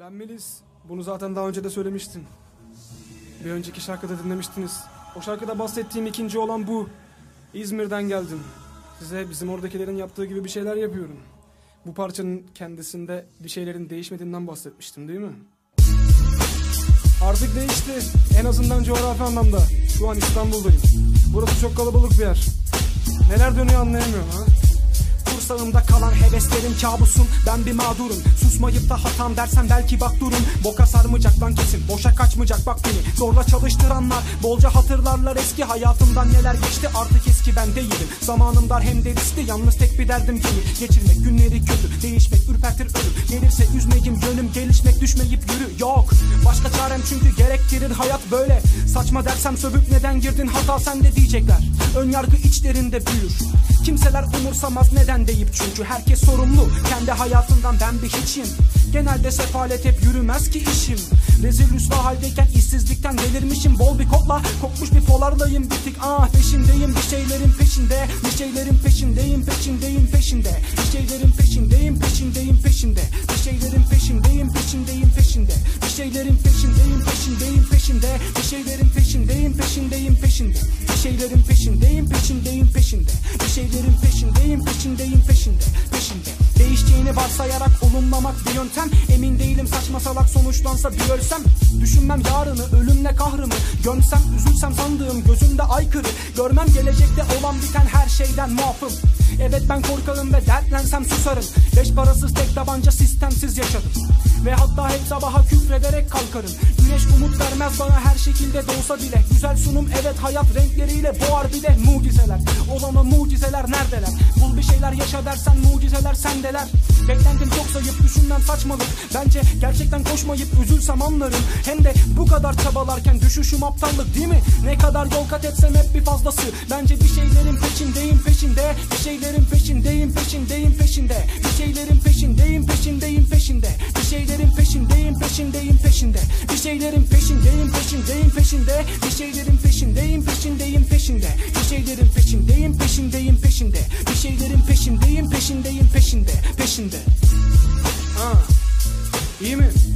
Ben Melis. Bunu zaten daha önce de söylemiştim. Bir önceki şarkıda dinlemiştiniz. O şarkıda bahsettiğim ikinci olan bu. İzmir'den geldim. Size bizim oradakilerin yaptığı gibi bir şeyler yapıyorum. Bu parçanın kendisinde bir şeylerin değişmediğinden bahsetmiştim değil mi? Artık değişti. En azından coğrafi anlamda. Şu an İstanbul'dayım. Burası çok kalabalık bir yer. Neler dönüyor anlayamıyorum ha. Kursağımda kalan heveslerim kabusum. Ben bir mağdurum. Susmayıp da hatam dersen belki bak durum. Boka sarmayacak lan kesin. Boşa kaçmayacak bak beni. Zorla çalıştıranlar bolca hatırlarlar eski hayatımdan neler geçti. Artık eski ben değilim. Zamanım dar hem de riskli. Yalnız tek bir derdim gemi. Geçirmek günleri kötü. Değişmek ürpertir ölüm. Gelirse üzmeyim gönlüm. Gelişmek düşmeyip yürü. Yok. Başka çarem çünkü gerektirir hayat böyle. Saçma dersem sövüp neden girdin hata sende diyecekler. Önyargı içlerinde büyür. Kimseler umursamaz neden deyip çünkü herkes sorumlu kendi hayatından, ben bir hiçim. Genelde sefalet hep yürümez ki işim. Rezil rüsva haldeyken işsizlikten delirmişim. Bol bir kokla kokmuş bir polardayım bir tık. Peşindeyim bir şeylerin peşinde. Bir şeylerin peşindeyim peşindeyim peşinde. Bir şeylerin peşindeyim peşindeyim peşinde. Bir şeylerin peşindeyim peşindeyim peşinde. Bir şeylerin peşindeyim peşindeyim peşinde. Bir şeylerin peşindeyim peşindeyim peşinde. Bir şeylerin peşindeyim peşindeyim peşinde. Bir şeylerin peşindeyim peşindeyim peşinde. Değişeceğini varsayarak olumlamak bir yöntem. Emin değilim saçma salak sonuçlansa bir ölsem. Düşünmem yarını ölümle kahrımı. Gömsem üzülsem sandığım gözümde aykırı. Görmem gelecekte olan biten her şeyden muafım. Evet ben korkarım ve dertlensem susarım. Beş parasız tek tabanca sistemsiz yaşadım. Ve hatta hep sabaha küfrederek kalkarım. Güneş umut vermez bana her şekilde de olsa bile. Güzel sunum evet hayat renkleriyle boğar bir de mucizeler. Olan o mucizeler neredeler? Bul bir şeyler yaşa dersen mucizeler sendeler. Beklentim çok zayıf düşünmem saçmalık. Bence gerçekten koşmayıp üzülsem anlarım. Hem de bu kadar çabalarken düşüşüm aptallık değil mi? Ne kadar yol kat etsem hep bir fazlası. Bence bir şeylerin peşindeyim peşinde. Bir şeylerin peşindeyim peşindeyim peşinde. Bir şeylerin peşindeyim peşindeyim peşinde. Bir şeylerin peşindeyim peşindeyim peşinde. Bir şeylerin peşindeyim peşindeyim peşinde. Bir şeylerin peşindeyim peşindeyim peşinde. Bir şeylerin peşindeyim peşindeyim peşinde. Bir şeylerin peşindeyim peşindeyim peşinde. İyi mi?